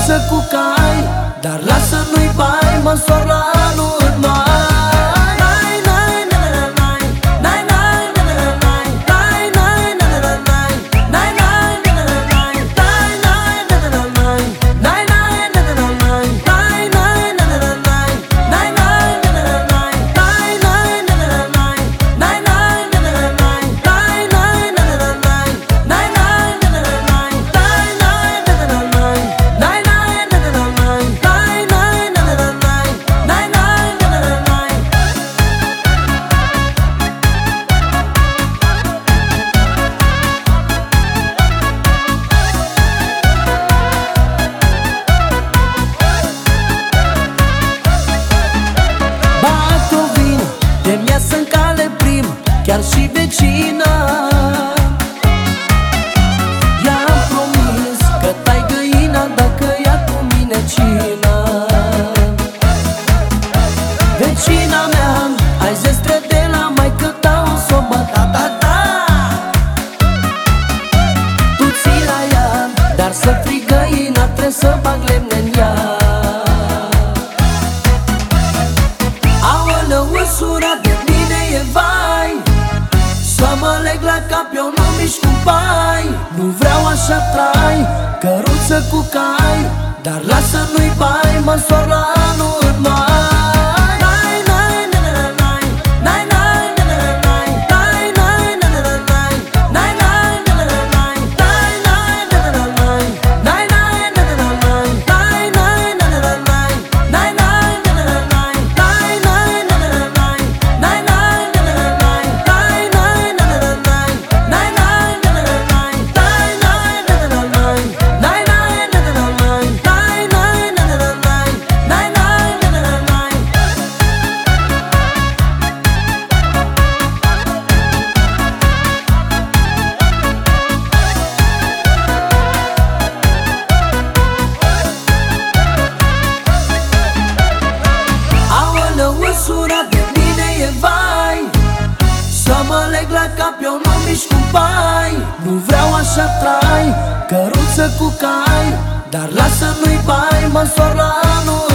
căruță cu cai, dar lasă nu-i bai, măsor la anul mai. Chiar și vecina i-am promis că tai găina dacă ia cu mine cina. Vecina mea, ai zestre de la maică ta, o s-o băta, ta. Tu ții la ea, dar să frig găina, trebuie să bag lemne în ea. Aoleu, însura de mine e vai, să mă leg la cap, eu nu mișc cu pai. Nu vreau așa trai, căruță cu cai, dar lasă nu-i bai, măsor la anul mai. Măsura de mine e vai, să mă leg la cap, eu nu mișc cu pai. Nu vreau așa trai, căruță cu cai, dar lasă nu-i bai, măsor la anul.